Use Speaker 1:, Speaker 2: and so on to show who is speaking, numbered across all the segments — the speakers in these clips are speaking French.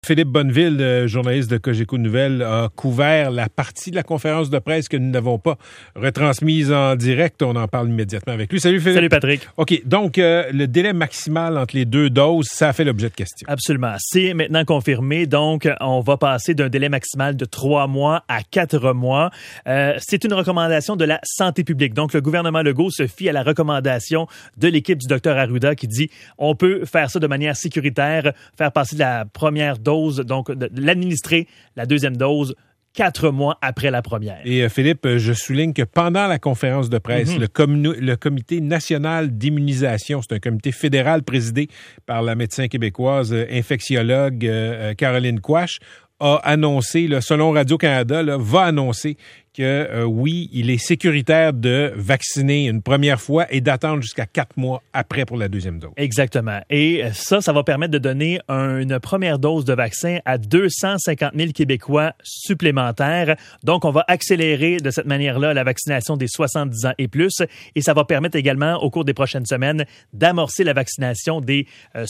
Speaker 1: Philippe Bonneville, journaliste de Cogeco Nouvelles, a couvert la partie de la conférence de presse que nous n'avons pas retransmise en direct. On en parle immédiatement avec lui. Salut Philippe.
Speaker 2: Salut Patrick.
Speaker 1: OK, donc le délai maximal entre les deux doses, ça a fait l'objet de questions.
Speaker 2: Absolument. C'est maintenant confirmé. Donc, on va passer d'un délai maximal de 3 mois à 4 mois. C'est une recommandation de la santé publique. Donc, le gouvernement Legault se fie à la recommandation de l'équipe du Dr Arruda qui dit on peut faire ça de manière sécuritaire, faire passer de la première dose, donc de l'administrer, la deuxième dose, 4 mois après la première.
Speaker 1: Et Philippe, je souligne que pendant la conférence de presse, le Comité national d'immunisation, c'est un comité fédéral présidé par la médecin québécoise infectiologue Caroline Quach, a annoncé, selon Radio-Canada, va annoncer que oui, il est sécuritaire de vacciner une première fois et d'attendre jusqu'à 4 mois après pour la deuxième dose.
Speaker 2: Exactement. Et ça va permettre de donner une première dose de vaccin à 250 000 Québécois supplémentaires. Donc, on va accélérer de cette manière-là la vaccination des 70 ans et plus. Et ça va permettre également, au cours des prochaines semaines, d'amorcer la vaccination des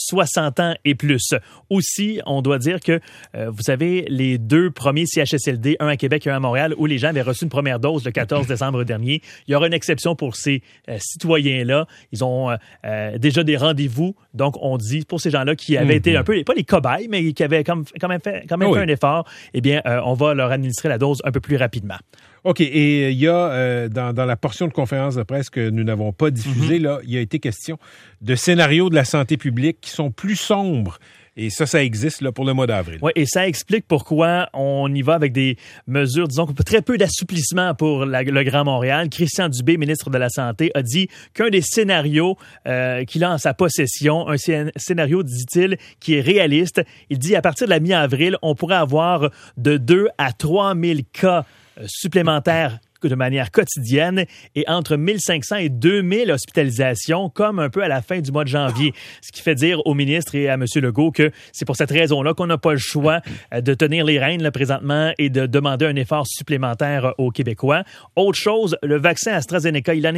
Speaker 2: 60 ans et plus. Aussi, on doit dire que, vous savez, les deux premiers CHSLD, un à Québec et un à Montréal, où les gens avaient reçu une première dose le 14 décembre dernier. Il y aura une exception pour ces citoyens-là. Ils ont déjà des rendez-vous. Donc, on dit, pour ces gens-là qui avaient été un peu, pas les cobayes, mais qui avaient quand même fait un effort, eh bien, on va leur administrer la dose un peu plus rapidement.
Speaker 1: OK. Et il y a, dans la portion de conférence de presse que nous n'avons pas diffusée, là, il y a été question de scénarios de la santé publique qui sont plus sombres. Et ça existe là, pour le mois d'avril.
Speaker 2: Oui, et ça explique pourquoi on y va avec des mesures, disons, très peu d'assouplissement pour le Grand Montréal. Christian Dubé, ministre de la Santé, a dit qu'un des scénarios qu'il a en sa possession, un scénario, dit-il, qui est réaliste, il dit à partir de la mi-avril, on pourrait avoir de 2 à 3 000 cas supplémentaires de manière quotidienne et entre 1500 et 2000 hospitalisations comme un peu à la fin du mois de janvier. Ce qui fait dire au ministre et à M. Legault que c'est pour cette raison-là qu'on n'a pas le choix de tenir les rênes là, présentement et de demander un effort supplémentaire aux Québécois. Autre chose, le vaccin AstraZeneca, il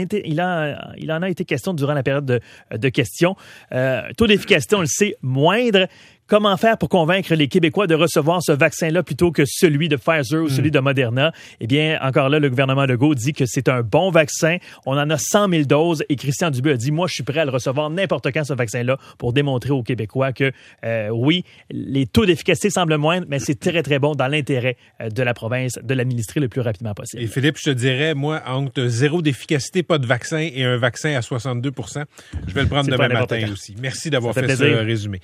Speaker 2: en a été question durant la période de questions. Taux d'efficacité, on le sait, moindre. Comment faire pour convaincre les Québécois de recevoir ce vaccin-là plutôt que celui de Pfizer ou celui de Moderna? Eh bien, encore là, le gouvernement Legault dit que c'est un bon vaccin. On en a 100 000 doses et Christian Dubé a dit, moi, je suis prêt à le recevoir n'importe quand, ce vaccin-là, pour démontrer aux Québécois que, oui, les taux d'efficacité semblent moindres, mais c'est très, très bon dans l'intérêt de la province de l'administrer le plus rapidement possible.
Speaker 1: Et Philippe, je te dirais, moi, entre 0 d'efficacité, pas de vaccin et un vaccin à 62 %, je vais le prendre demain matin aussi. Merci d'avoir fait ce résumé.